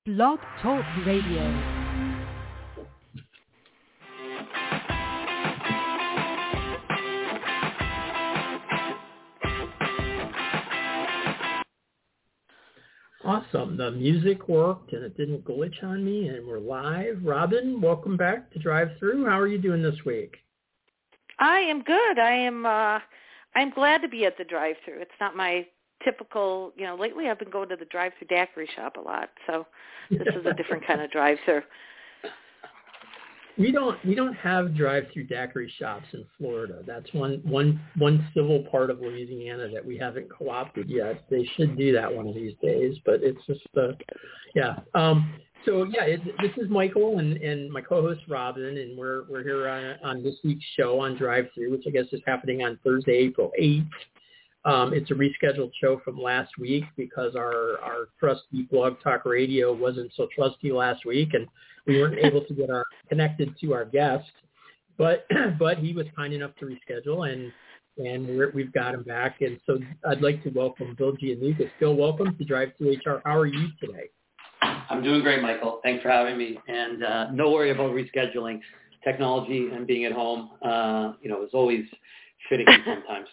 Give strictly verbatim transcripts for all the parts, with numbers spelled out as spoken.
Blog Talk Radio. Awesome. The music worked and it didn't glitch on me and we're live. Robin, welcome back to Drive Through. How are you doing this week? I am good. I am uh I'm glad to be at the Drive Through. It's not my typical, you know, lately I've been going to the Drive Through daiquiri shop a lot. So this is a different kind of Drive Through. We don't we don't have drive-through daiquiri shops in Florida. That's one one one civil part of Louisiana that we haven't co-opted yet. They should do that one of these days, but it's just uh, yeah. Um, so yeah, it, this is Michael and, and my co-host Robin, and we're we're here on, on this week's show on Drive Through, which I guess is happening on Thursday, April eighth. Um, it's a rescheduled show from last week because our, our trusty Blog Talk Radio wasn't so trusty last week, and we weren't able to get our connected to our guest. But but he was kind enough to reschedule, and and we're, we've got him back. And so I'd like to welcome Bill Giannukas. Bill, welcome to Drive Through H R. How are you today? I'm doing great, Michael. Thanks for having me. And uh, no worry about rescheduling. Technology and being at home, uh, you know, is always finicky sometimes.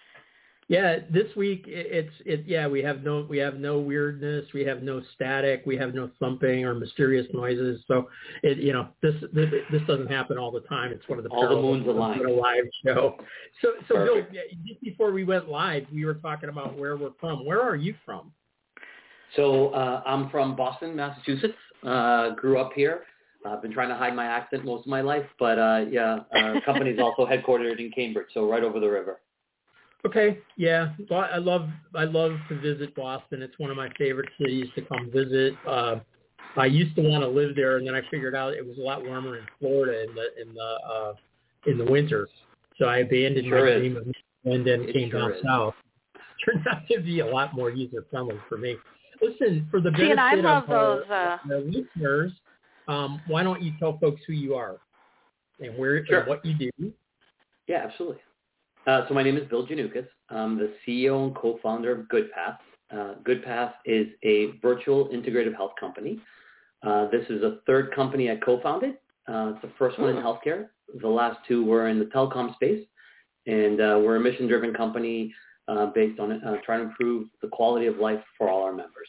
Yeah, this week it's it. Yeah, we have no we have no weirdness, we have no static, we have no thumping or mysterious noises. So it you know this this, this doesn't happen all the time. It's one of the all the moons aligned. A live show. So so Perfect. Bill, just before we went live, we were talking about where we're from. Where are you from? So uh, I'm from Boston, Massachusetts. Uh, grew up here. I've been trying to hide my accent most of my life, but uh, yeah, our company's also headquartered in Cambridge, so right over the river. Okay, yeah, well, I love I love to visit Boston. It's one of my favorite cities to come visit. Uh, I used to want to live there, and then I figured out it was a lot warmer in Florida in the in the uh, in the winter. So I abandoned sure my is. dream of and then It came sure down is. south. Turned out to be a lot more user friendly for me. Listen, for the See, benefit and I love of our, those, uh... our listeners, um, why don't you tell folks who you are and where Sure. and what you do? Yeah, absolutely. Uh, so my name is Bill Giannukas. I'm the C E O and co-founder of GoodPath. Uh, GoodPath is a virtual integrative health company. Uh, this is a third company I co-founded. Uh, it's the first one in healthcare. The last two were in the telecom space. And uh, we're a mission-driven company uh, based on uh, trying to improve the quality of life for all our members.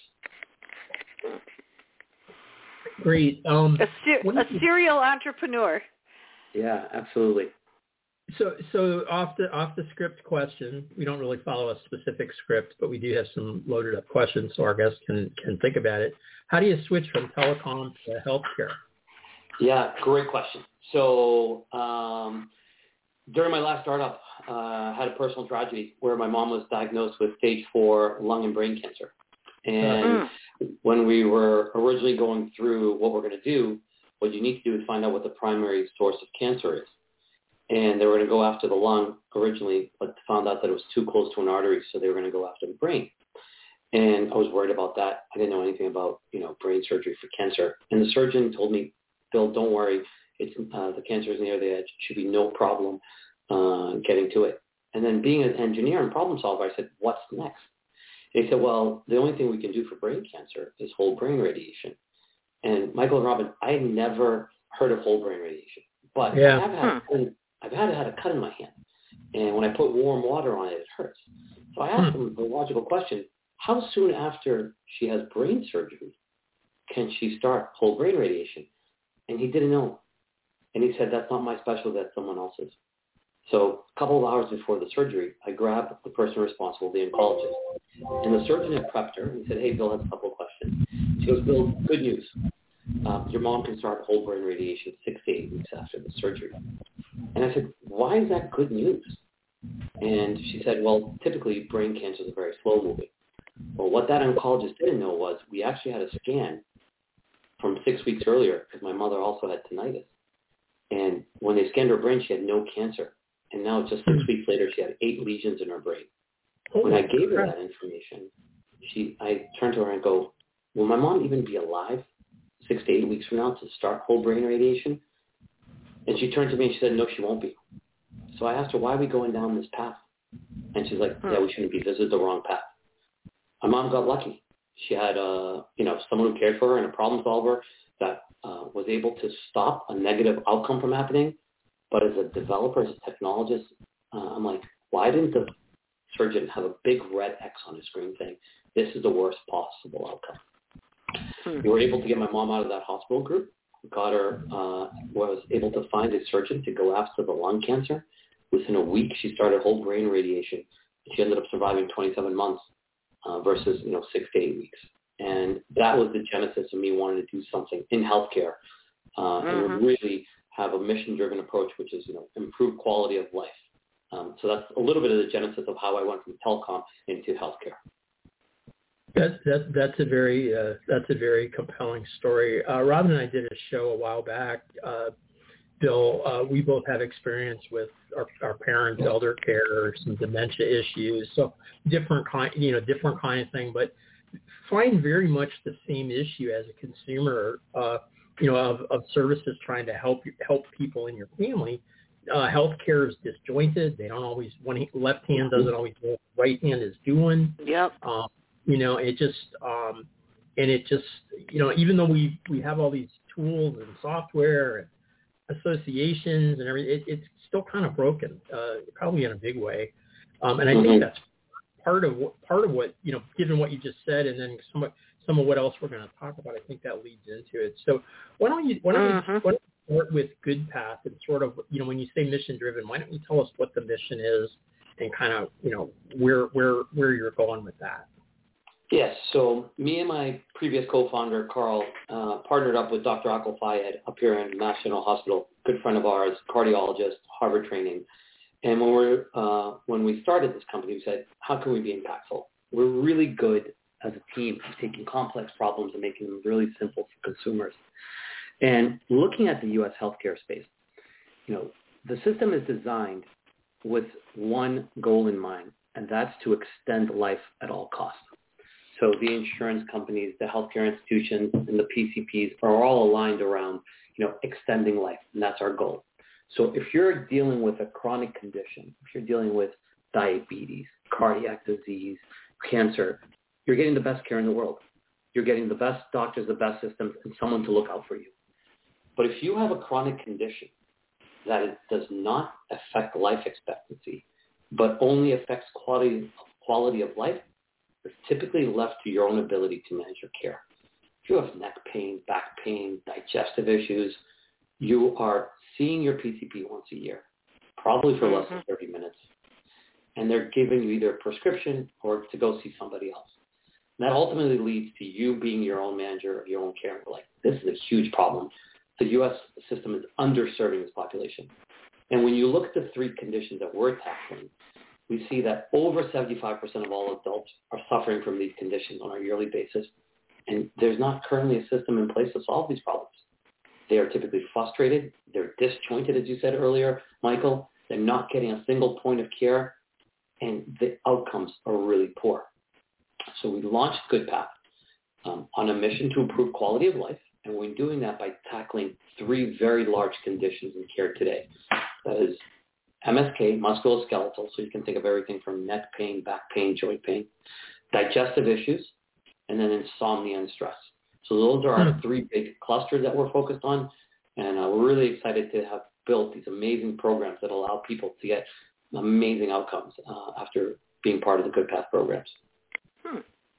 Great. Um, a, ser- a serial entrepreneur. Yeah, absolutely. So, so off the off the script question, we don't really follow a specific script, but we do have some loaded up questions so our guests can can think about it. How do you switch from telecom to healthcare? Yeah, great question. So, um, during my last startup, uh, I had a personal tragedy where my mom was diagnosed with stage four lung and brain cancer. And mm. when we were originally going through what we're going to do, what you need to do is find out what the primary source of cancer is. And they were going to go after the lung originally, but found out that it was too close to an artery, so they were going to go after the brain. And I was worried about that. I didn't know anything about, you know, brain surgery for cancer. And the surgeon told me, Bill, don't worry. It's uh, the cancer is near the edge. Should be no problem uh, getting to it. And then being an engineer and problem solver, I said, what's next? And he said, well, the only thing we can do for brain cancer is whole brain radiation. And Michael and Robin, I had never heard of whole brain radiation, but yeah. I have had hmm. I've had had a cut in my hand, and when I put warm water on it, it hurts. So I asked hmm. him the logical question, how soon after she has brain surgery can she start whole brain radiation? And he didn't know. And he said, that's not my specialty, that's someone else's. So a couple of hours before the surgery, I grabbed the person responsible, the oncologist, and the surgeon had prepped her and said, hey, Bill has a couple of questions. She goes, Bill, good news. Uh, your mom can start whole brain radiation six to eight weeks after the surgery. And I said, why is that good news? And she said, well, typically brain cancer is very slow moving. Well, what that oncologist didn't know was we actually had a scan from six weeks earlier because my mother also had tinnitus. And when they scanned her brain, she had no cancer. And now just six weeks later, she had eight lesions in her brain. When I gave her that information, she, I turned to her and go, will my mom even be alive six to eight weeks from now to start whole brain radiation? And she turned to me and she said, no, she won't be. So I asked her, why are we going down this path? And she's like, yeah, we shouldn't be. This is the wrong path. My mom got lucky. She had a, you know, someone who cared for her and a problem solver that uh, was able to stop a negative outcome from happening. But as a developer, as a technologist, uh, I'm like, why didn't the surgeon have a big red X on his screen saying, this is the worst possible outcome? Hmm. We were able to get my mom out of that hospital group. Got her, uh, was able to find a surgeon to go after the lung cancer. Within a week, she started whole brain radiation. She ended up surviving twenty-seven months uh, versus, you know, six to eight weeks. And that was the genesis of me wanting to do something in healthcare uh, mm-hmm. and really have a mission-driven approach, which is, you know, improve quality of life. Um, so that's a little bit of the genesis of how I went from telecom into healthcare. That's that, that's a very uh, that's a very compelling story. Uh, Robin and I did a show a while back. Uh, Bill, uh, we both have experience with our, our parents' elder care, some dementia issues, so different kind, you know, different kind of thing. But find very much the same issue as a consumer, uh, you know, of, of services trying to help help people in your family. Uh, healthcare is disjointed. They don't always one left hand doesn't always know what the right hand is doing. Yep. Um, you know, it just um, and it just you know, even though we we have all these tools and software and associations and everything, it, it's still kind of broken, uh, probably in a big way. Um, and I mm-hmm. think that's part of what, part of what, you know, given what you just said, and then some of, some of what else we're going to talk about, I think that leads into it. So why don't you, why don't, mm-hmm. we, why don't we start with GoodPath and sort of, you know, when you say mission driven, why don't you tell us what the mission is and kind of, you know, where, where, where you're going with that? Yes. So me and my previous co-founder, Carl, uh, partnered up with Doctor Akil Fayed up here in Mass General Hospital, good friend of ours, cardiologist, Harvard training. And when we're uh, when we started this company, we said, how can we be impactful? We're really good as a team of taking complex problems and making them really simple for consumers. And looking at the U S healthcare space, you know, the system is designed with one goal in mind, and that's to extend life at all costs. So the insurance companies, the healthcare institutions, and the P C Ps are all aligned around, you know, extending life, and that's our goal. So if you're dealing with a chronic condition, if you're dealing with diabetes, cardiac disease, cancer, you're getting the best care in the world. You're getting the best doctors, the best systems, and someone to look out for you. But if you have a chronic condition that it does not affect life expectancy, but only affects quality quality of life, it's typically left to your own ability to manage your care. If you have neck pain, back pain, digestive issues, you are seeing your P C P once a year, probably for less than thirty minutes. And they're giving you either a prescription or to go see somebody else. And that ultimately leads to you being your own manager of your own care. We're like, this is a huge problem. The U S system is underserving this population. And when you look at the three conditions that we're tackling, we see that over seventy-five percent of all adults are suffering from these conditions on a yearly basis. And there's not currently a system in place to solve these problems. They are typically frustrated. They're disjointed, as you said earlier, Michael. They're not getting a single point of care, and the outcomes are really poor. So we launched GoodPath um, on a mission to improve quality of life, and we're doing that by tackling three very large conditions in care today. That is M S K, musculoskeletal, so you can think of everything from neck pain, back pain, joint pain, digestive issues, and then insomnia and stress. So those are our three big clusters that we're focused on, and uh, we're really excited to have built these amazing programs that allow people to get amazing outcomes uh, after being part of the GoodPath programs. Hmm.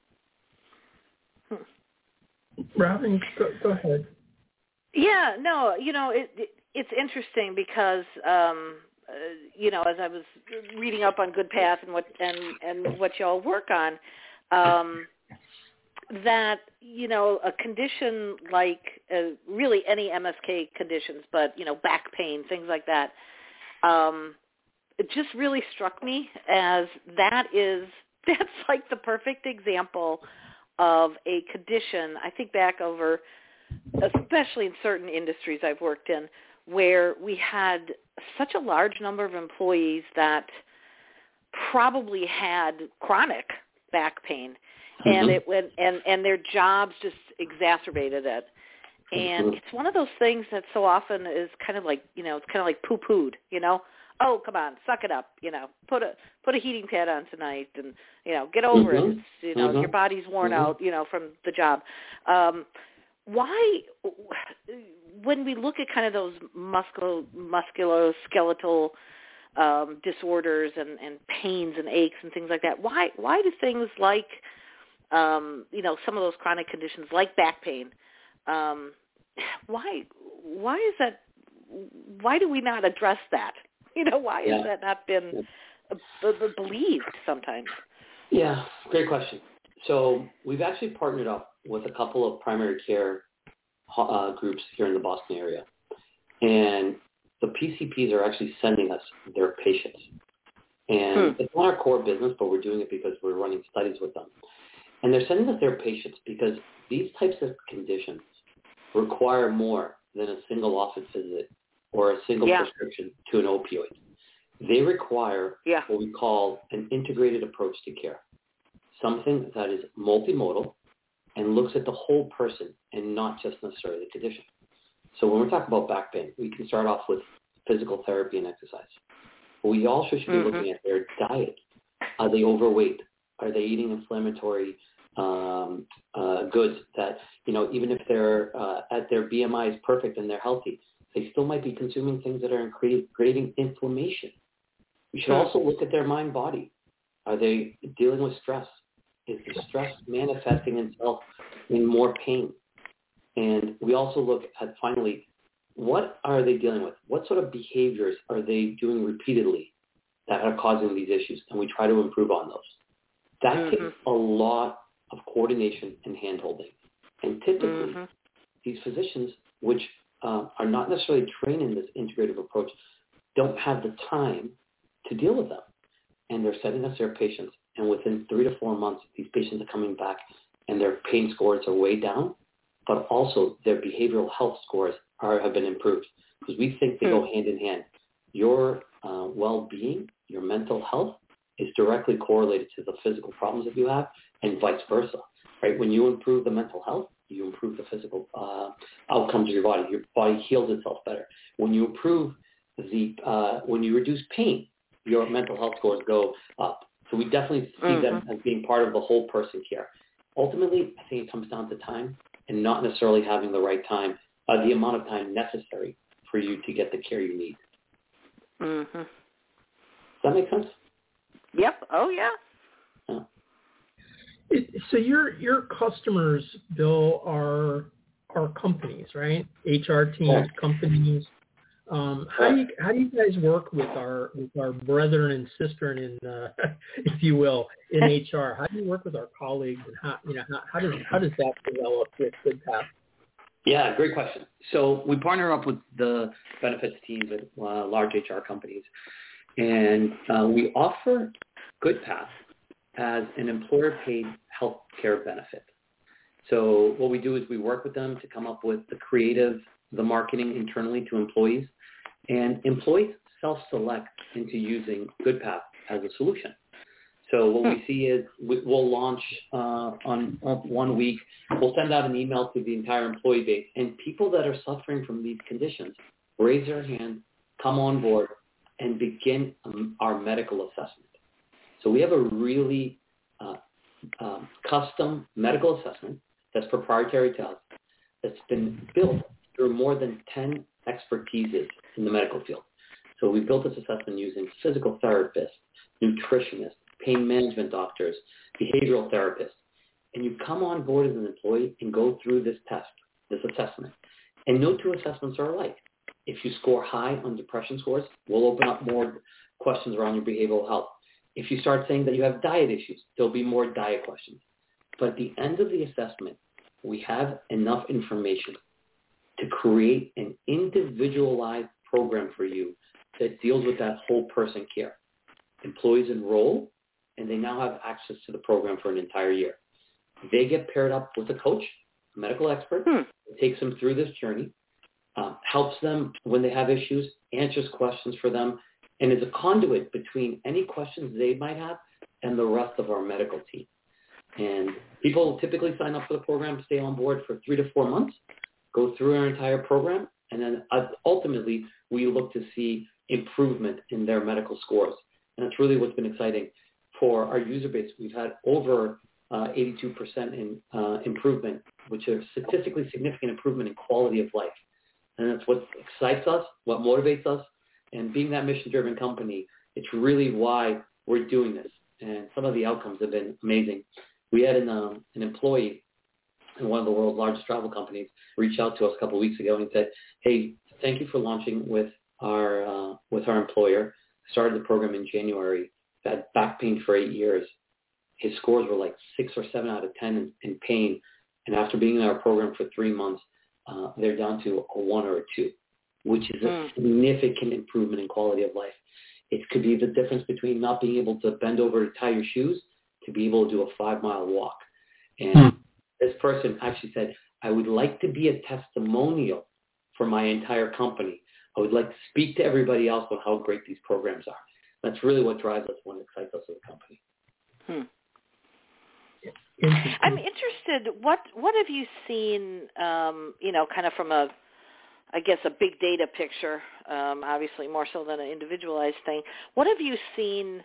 Hmm. Robin, go, go ahead. Yeah, no, you know, it, it, it's interesting because, um, uh, you know, as I was reading up on GoodPath and what and, and what y'all work on, um, that, you know, a condition like uh, really any M S K conditions, but, you know, back pain, things like that, um, it just really struck me as that is, that's like the perfect example of a condition. I think back over, especially in certain industries I've worked in, where we had such a large number of employees that probably had chronic back pain. And it went, and, and their jobs just exacerbated it. And it's one of those things that so often is kind of like, you know, it's kind of like poo-pooed, you know. oh, come on, suck it up, you know, put a put a heating pad on tonight, and you know, get over mm-hmm. it. It's, you know, mm-hmm. your body's worn mm-hmm. out, you know, from the job. Um, why, when we look at kind of those musculo musculoskeletal um, disorders and, and pains and aches and things like that, why why do things like um, you know, some of those chronic conditions like back pain, um, why why is that? Why do we not address that? You know, why yeah. has that not been uh, believed sometimes? Yeah, great question. So we've actually partnered up with a couple of primary care uh, groups here in the Boston area. And the P C Ps are actually sending us their patients. And hmm. it's not our core business, but we're doing it because we're running studies with them. And they're sending us their patients because these types of conditions require more than a single office visit or a single yeah. prescription to an opioid. They require yeah. what we call an integrated approach to care, something that is multimodal and looks at the whole person and not just necessarily the condition. So when we're talking about back pain, we can start off with physical therapy and exercise. But we also should be mm-hmm. looking at their diet. Are they overweight? Are they eating inflammatory um, uh, goods that, you know, even if they're uh, at their B M I is perfect and they're healthy, they still might be consuming things that are creating, creating inflammation. We should also look at their mind-body. Are they dealing with stress? Is the stress manifesting itself in more pain? And we also look at, finally, what are they dealing with? What sort of behaviors are they doing repeatedly that are causing these issues? And we try to improve on those. That mm-hmm. takes a lot of coordination and hand-holding. And typically, mm-hmm. these physicians, which uh, are not necessarily trained in this integrative approach, don't have the time to deal with them. And they're sending us their patients. And within three to four months, these patients are coming back and their pain scores are way down, but also their behavioral health scores are, have been improved, because we think they go hand in hand. Your uh, well-being, your mental health is directly correlated to the physical problems that you have, and vice versa, right? When you improve the mental health, you improve the physical uh, outcomes of your body. Your body heals itself better. When you improve the, uh, when you reduce pain, your mental health scores go up. So we definitely see mm-hmm. them as being part of the whole person care. Ultimately, I think it comes down to time and not necessarily having the right time, uh, the amount of time necessary for you to get the care you need. Mm-hmm. Does that make sense? Yep. Oh, yeah. yeah. It, so your your customers, Bill, are are companies, right? H R teams, yeah. companies. Um, how do you how do you guys work with our with our brethren and sister in, uh, if you will, in H R? How do you work with our colleagues, and how you know how, how does how does that develop with GoodPath? Yeah, great question. So we partner up with the benefits teams at uh, large H R companies, and uh, we offer GoodPath as an employer-paid health care benefit. So what we do is we work with them to come up with the creative, the marketing internally to employees, and employees self-select into using GoodPath as a solution. So what we see is we'll launch uh, on, on one week. We'll send out an email to the entire employee base, and people that are suffering from these conditions raise their hand, come on board, and begin um, our medical assessment. So we have a really uh, um, custom medical assessment that's proprietary to us, that's been built through more than ten expertises in the medical field. So we built this assessment using physical therapists, nutritionists, pain management doctors, behavioral therapists. And you come on board as an employee and go through this test, this assessment. And no two assessments are alike. If you score high on depression scores, we'll open up more questions around your behavioral health. If you start saying that you have diet issues, there'll be more diet questions. But at the end of the assessment, we have enough information to create an individualized program for you that deals with that whole person care. Employees enroll, and they now have access to the program for an entire year. They get paired up with a coach, a medical expert, hmm. that takes them through this journey, uh, helps them when they have issues, answers questions for them, and is a conduit between any questions they might have and the rest of our medical team. And people typically sign up for the program, stay on board for three to four months, go through our entire program, and then ultimately we look to see improvement in their medical scores. And that's really what's been exciting for our user base. We've had over uh, eighty-two percent in uh, improvement, which is statistically significant improvement in quality of life. And that's what excites us, what motivates us. And being that mission-driven company, it's really why we're doing this. And some of the outcomes have been amazing. We had an, um, an employee in one of the world's largest travel companies reach out to us a couple of weeks ago and he said, hey, thank you for launching with our uh, with our employer. Started the program in January. Had back pain for eight years. His scores were like six or seven out of ten in, in pain. And after being in our program for three months, uh, they're down to a one or a two, which is a mm. significant improvement in quality of life. It could be the difference between not being able to bend over to tie your shoes to be able to do a five-mile walk. And mm. this person actually said, I would like to be a testimonial for my entire company. I would like to speak to everybody else on how great these programs are. That's really what drives us and excites us as a company. Hmm. I'm interested. What what have you seen? Um, you know, kind of from a, I guess, a big data picture. Um, obviously, more so than an individualized thing. What have you seen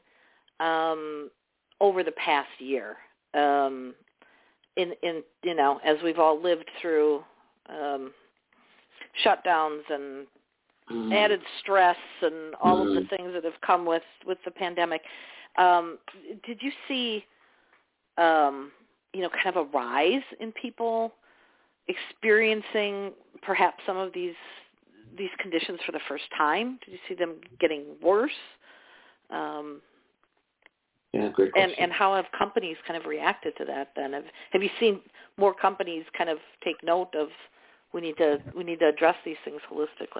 um, over the past year? Um, in in you know, as we've all lived through um, shutdowns and mm. added stress and all mm. of the things that have come with, with the pandemic. Um, did you see, um, you know, kind of a rise in people experiencing perhaps some of these these conditions for the first time? Did you see them getting worse? Um, yeah, great question. And, and how have companies kind of reacted to that then? Have, have you seen more companies kind of take note of we need to we need to address these things holistically?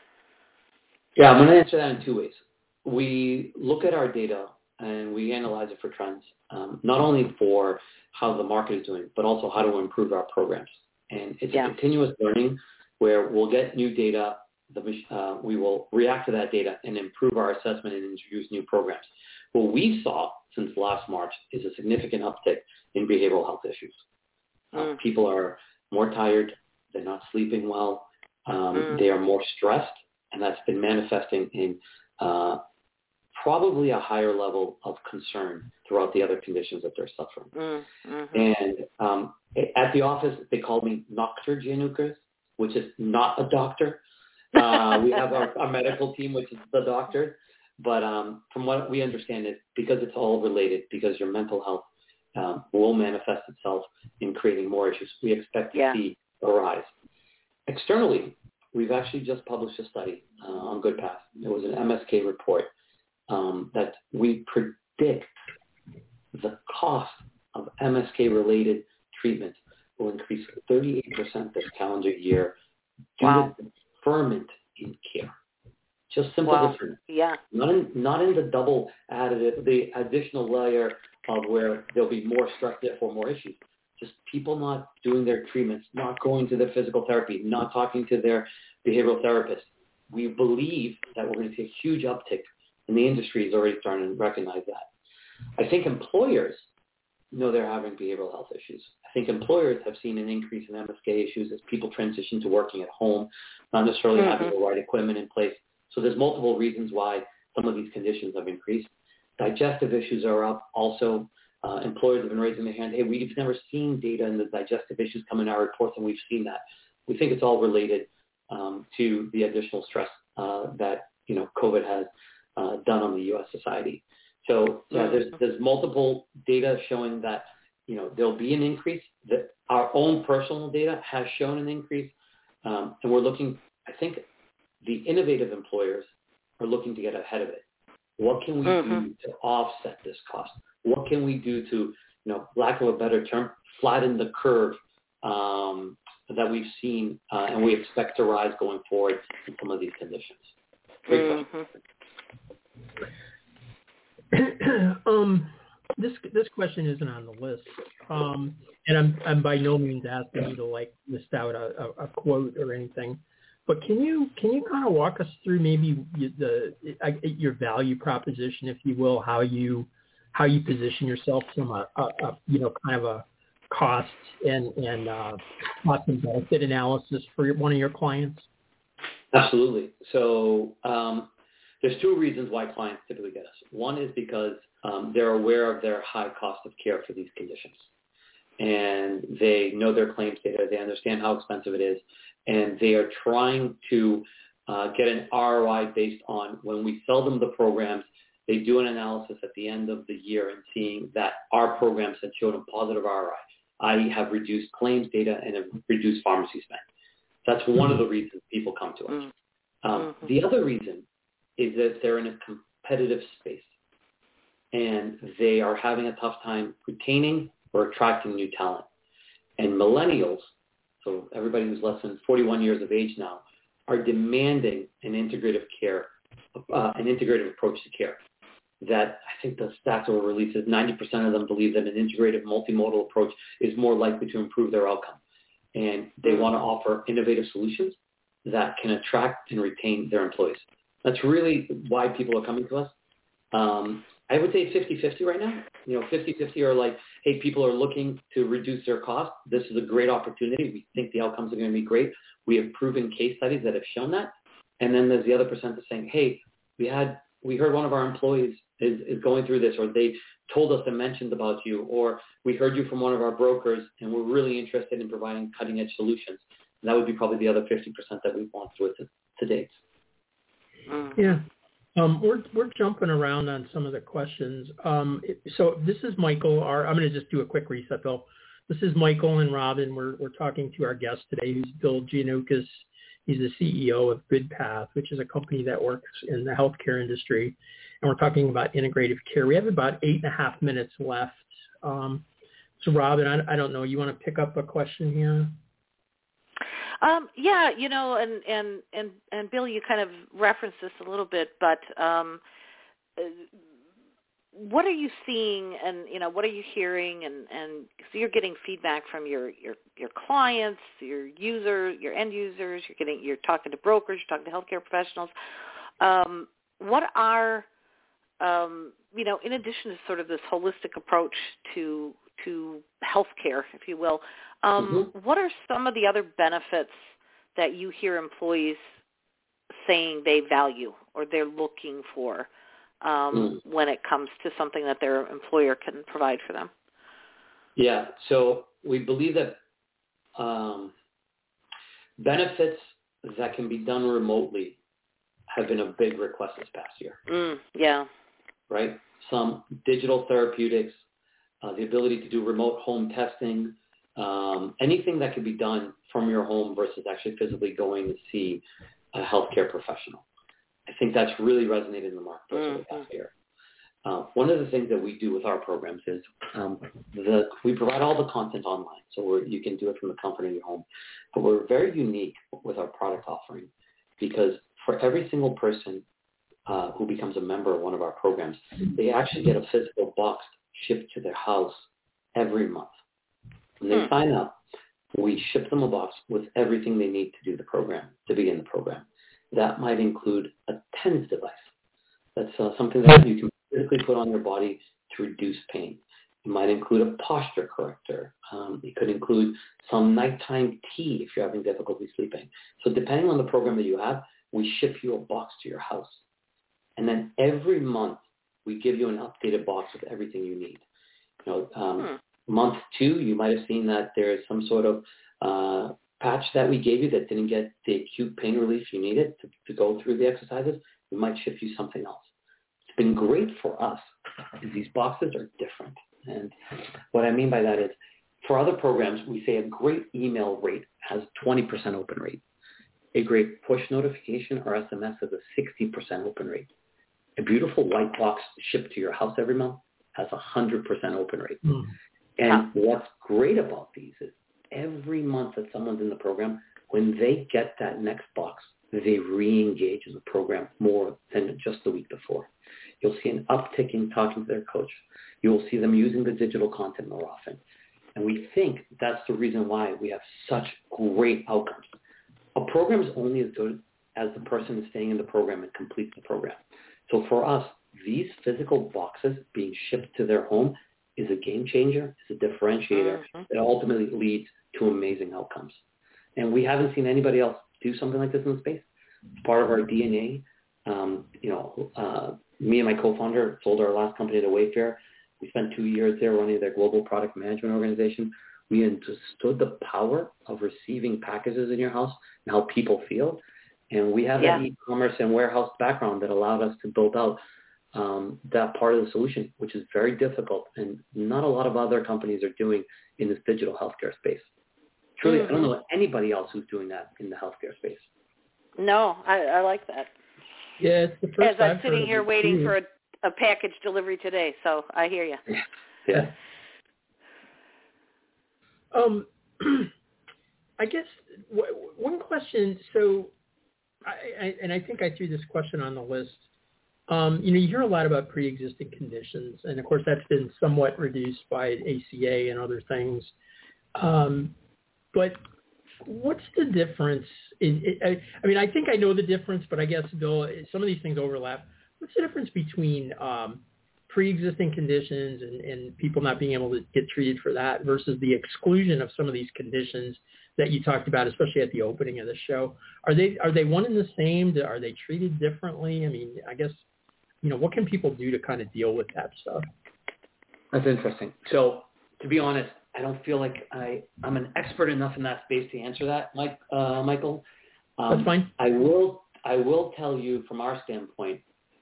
Yeah, I'm going to answer that in two ways. We look at our data and we analyze it for trends, um, not only for how the market is doing, but also how to improve our programs. And it's yeah. a continuous learning where we'll get new data, the, uh, we will react to that data and improve our assessment and introduce new programs. What we saw since last March is a significant uptick in behavioral health issues. Uh, mm. People are more tired, they're not sleeping well, um, mm. they are more stressed, and that's been manifesting in uh, probably a higher level of concern throughout the other conditions that they're suffering. Mm, mm-hmm. And um, at the office, they call me Doctor Janukas, which is not a doctor. Uh, we have our, our medical team, which is the doctor. But um, from what we understand is because it's all related, because your mental health um, will manifest itself in creating more issues. We expect to yeah. see a rise. Externally, we've actually just published a study uh, on GoodPath. It was an M S K report um, that we predict the cost of M S K-related treatment will increase thirty-eight percent this calendar year due wow. to deferment in care. Just simple wow. deferment. Yeah. Not in, not in the double added, the additional layer of where there'll be more stress, therefore more issues. Just people not doing their treatments, not going to their physical therapy, not talking to their behavioral therapist. We believe that we're going to see a huge uptick, and the industry is already starting to recognize that. I think employers know they're having behavioral health issues. I think employers have seen an increase in M S K issues as people transition to working at home, not necessarily mm-hmm. having the right equipment in place. So there's multiple reasons why some of these conditions have increased. Digestive issues are up also. Uh, employers have been raising their hand, hey, we've never seen data in the digestive issues come in our reports, and we've seen that. We think it's all related um, to the additional stress uh, that, you know, COVID has uh, done on the U S society. So yeah, there's, there's multiple data showing that, you know, there'll be an increase. That our own personal data has shown an increase, um, and we're looking, I think the innovative employers are looking to get ahead of it. What can we mm-hmm. do to offset this cost? What can we do to, you know, lack of a better term, flatten the curve um, that we've seen uh, and we expect to rise going forward in some of these conditions? Great mm-hmm. question. um, this this question isn't on the list, um, and I'm I'm by no means asking you to like list out a, a, a quote or anything. But can you can you kind of walk us through maybe the your value proposition, if you will, how you how you position yourself from a, a, a you know kind of a cost and and uh, cost and benefit analysis for one of your clients? Absolutely. So um, there's two reasons why clients typically get us. One is because um, they're aware of their high cost of care for these conditions. And they know their claims data. They understand how expensive it is. And they are trying to uh, get an R O I based on when we sell them the programs, they do an analysis at the end of the year and seeing that our programs had showed a positive R O I, that is have reduced claims data and have reduced pharmacy spend. That's one of the reasons people come to us. Mm-hmm. Um, the other reason is that they're in a competitive space and they are having a tough time retaining or attracting new talent. And millennials, so everybody who's less than forty-one years of age now, are demanding an integrative care, uh, an integrative approach to care. That I think the stats that were released is ninety percent of them believe that an integrative multimodal approach is more likely to improve their outcome. And they want to offer innovative solutions that can attract and retain their employees. That's really why people are coming to us. Um, I would say fifty-fifty right now. You know, fifty-fifty are like, hey, people are looking to reduce their costs. This is a great opportunity. We think the outcomes are going to be great. We have proven case studies that have shown that. And then there's the other percent that's saying, hey, we had, we heard one of our employees is, is going through this, or they told us and mentioned about you, or we heard you from one of our brokers and we're really interested in providing cutting edge solutions. And that would be probably the other fifty percent that we've gone through to, to date. Yeah. Um, we're we're jumping around on some of the questions. Um, so this is Michael. Our, I'm going to just do a quick reset, Bill. This is Michael and Robin. We're we're talking to our guest today, who's Bill Giannoukas. He's the C E O of GoodPath, which is a company that works in the healthcare industry, and we're talking about integrative care. We have about eight and a half minutes left. Um, so, Robin, I, I don't know. You want to pick up a question here? Um, yeah, you know, and, and, and, and Bill, you kind of referenced this a little bit, but um, what are you seeing and, you know, what are you hearing? And, and so you're getting feedback from your, your, your clients, your users, your end users, you're getting, you're talking to brokers, you're talking to healthcare professionals. Um, what are, um, you know, in addition to sort of this holistic approach to to healthcare, if you will, um, mm-hmm. what are some of the other benefits that you hear employees saying they value or they're looking for um, mm. when it comes to something that their employer can provide for them? Yeah, so we believe that um, benefits that can be done remotely have been a big request this past year. Mm, yeah. Right? Some digital therapeutics, Uh, the ability to do remote home testing, um, anything that can be done from your home versus actually physically going to see a healthcare professional. I think that's really resonated in the marketplace over the past year. Uh, one of the things that we do with our programs is um, the, we provide all the content online, so we're, you can do it from the comfort of your home. But we're very unique with our product offering because for every single person uh, who becomes a member of one of our programs, they actually get a physical box shipped to their house every month. When they hmm. sign up, we ship them a box with everything they need to do the program, to begin the program. That might include a TENS device. That's uh, something that you can physically put on your body to reduce pain. It might include a posture corrector. Um, it could include some nighttime tea if you're having difficulty sleeping. So depending on the program that you have, we ship you a box to your house. And then every month, we give you an updated box with everything you need. You know, um, hmm. month two, you might have seen that there is some sort of uh, patch that we gave you that didn't get the acute pain relief you needed to, to go through the exercises. We might ship you something else. It's been great for us because these boxes are different. And what I mean by that is, for other programs, we say a great email rate has twenty percent open rate. A great push notification or S M S has a sixty percent open rate. A beautiful white box shipped to your house every month has a one hundred percent open rate. Mm. And what's great about these is every month that someone's in the program, when they get that next box, they re-engage in the program more than just the week before. You'll see an uptick in talking to their coach. You will see them using the digital content more often. And we think that's the reason why we have such great outcomes. A program is only as good as the person is staying in the program and completes the program. So for us, these physical boxes being shipped to their home is a game changer, is a differentiator mm-hmm. that ultimately leads to amazing outcomes. And we haven't seen anybody else do something like this in the space. It's part of our D N A. Um, you know, uh, me and my co-founder sold our last company to Wayfair. We spent two years there running their global product management organization. We understood the power of receiving packages in your house and how people feel. And we have Yeah. that e-commerce and warehouse background that allowed us to build out um, that part of the solution, which is very difficult and not a lot of other companies are doing in this digital healthcare space. Truly, mm-hmm. I don't know anybody else who's doing that in the healthcare space. No, I, I like that. Yeah, it's the first As I'm I've sitting here waiting too. for a, a package delivery today, so I hear you. Yeah. Um, I guess w- one question. So, I, I, and I think I threw this question on the list. Um, you know, you hear a lot about pre-existing conditions, and of course, that's been somewhat reduced by A C A and other things. Um, but what's the difference? In, I, I mean, I think I know the difference, but I guess, Bill, some of these things overlap. What's the difference between um, pre-existing conditions and, and people not being able to get treated for that versus the exclusion of some of these conditions that you talked about, especially at the opening of the show? Are they are they one and the same? Are they treated differently? I mean, I guess, you know, what can people do to kind of deal with that stuff? That's interesting. So, to be honest, I don't feel like I, I'm an expert enough in that space to answer that, Mike, uh, Michael. Um, That's fine. I will I will tell you from our standpoint,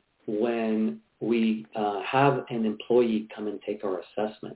when we uh, have an employee come and take our assessment,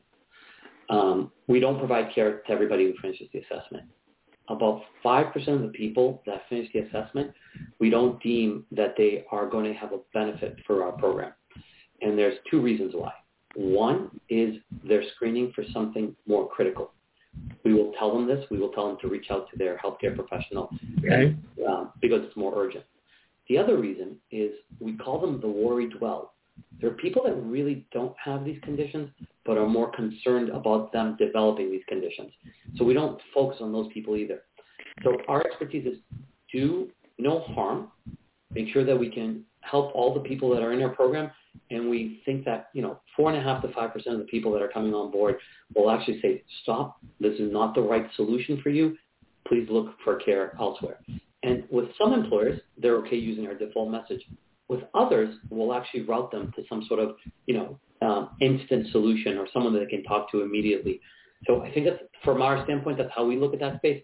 um, we don't provide care to everybody who finishes the assessment. About five percent of the people that finish the assessment, we don't deem that they are going to have a benefit for our program. And there's two reasons why. One is they're screening for something more critical. We will tell them this. We will tell them to reach out to their healthcare professional okay. um, because it's more urgent. The other reason is we call them the worried well. There are people that really don't have these conditions but are more concerned about them developing these conditions. So we don't focus on those people either. So our expertise is do no harm, make sure that we can help all the people that are in our program. And we think that, you know, four and a half to five percent of the people that are coming on board will actually say, stop, this is not the right solution for you. Please look for care elsewhere. And with some employers, they're okay using our default message. With others, we'll actually route them to some sort of, you know, um, instant solution or someone that they can talk to immediately. So I think that's, from our standpoint, that's how we look at that space.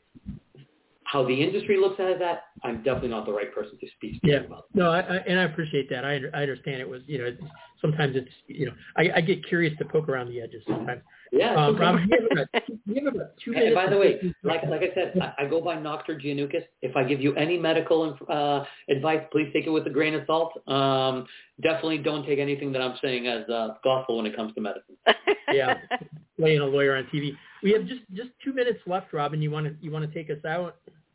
How the industry looks at that, I'm definitely not the right person to speak, speak yeah. about. No, I, I, and I appreciate that. I, I understand it was, you know, sometimes it's, you know, I, I get curious to poke around the edges sometimes. Yeah. Um, Rob, you have about, you have about two minutes. And by the way, like like I said, I, I go by Doctor Giannoukas. If I give you any medical uh, advice, please take it with a grain of salt. Um, definitely don't take anything that I'm saying as uh, gospel when it comes to medicine. Yeah, playing a lawyer on T V. We have just, just two minutes left, Robin. You want to you want to take us out?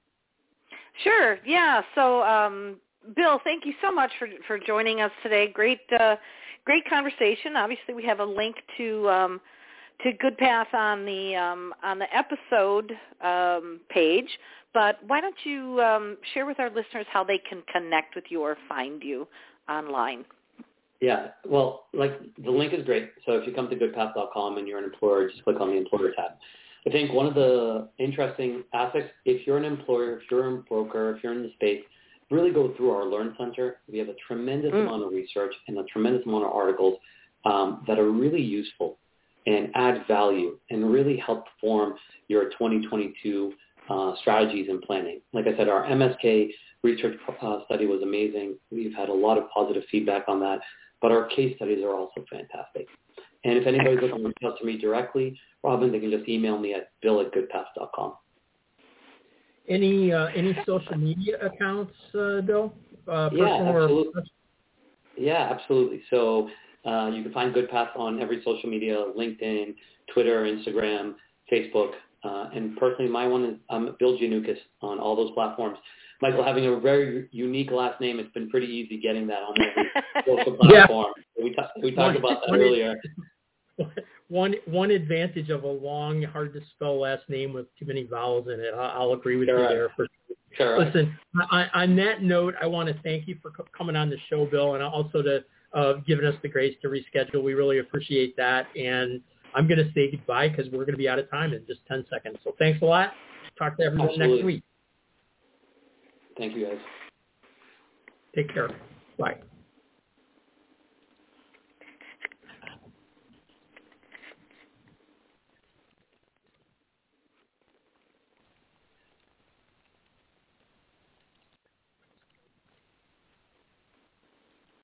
Sure. Yeah. So, um, Bill, thank you so much for for joining us today. Great, uh, great conversation. Obviously, we have a link to um, to GoodPath on the um, on the episode um, page. But why don't you um, share with our listeners how they can connect with you or find you online? Yeah. Well, like the link is great. So if you come to goodpath dot com and you're an employer, just click on the employer tab. I think one of the interesting aspects, if you're an employer, if you're a broker, if you're in the space, really go through our Learn Center. We have a tremendous mm. amount of research and a tremendous amount of articles um, that are really useful and add value and really help form your twenty twenty-two uh, strategies and planning. Like I said, our M S K research uh, study was amazing. We've had a lot of positive feedback on that, but our case studies are also fantastic. And if anybody's looking to reach out to me directly, Robin, they can just email me at bill at goodpath dot com. Any uh, any social media accounts, uh, Bill? Uh, yeah, absolutely. Or... Yeah, absolutely. So uh, you can find GoodPath on every social media, LinkedIn, Twitter, Instagram, Facebook. Uh, and personally, my one is um, Bill Giannoukas on all those platforms. Michael, having a very unique last name, it's been pretty easy getting that on every social platform. Yeah. We, ta- we talked about that earlier. One one advantage of a long, hard to spell last name with too many vowels in it. I'll, I'll agree with Correct. you there. For sure. Listen, I, on that note, I want to thank you for co- coming on the show, Bill, and also to uh, giving us the grace to reschedule. We really appreciate that. And I'm going to say goodbye because we're going to be out of time in just ten seconds. So thanks a lot. Talk to everyone Absolutely. next week. Thank you, guys. Take care. Bye.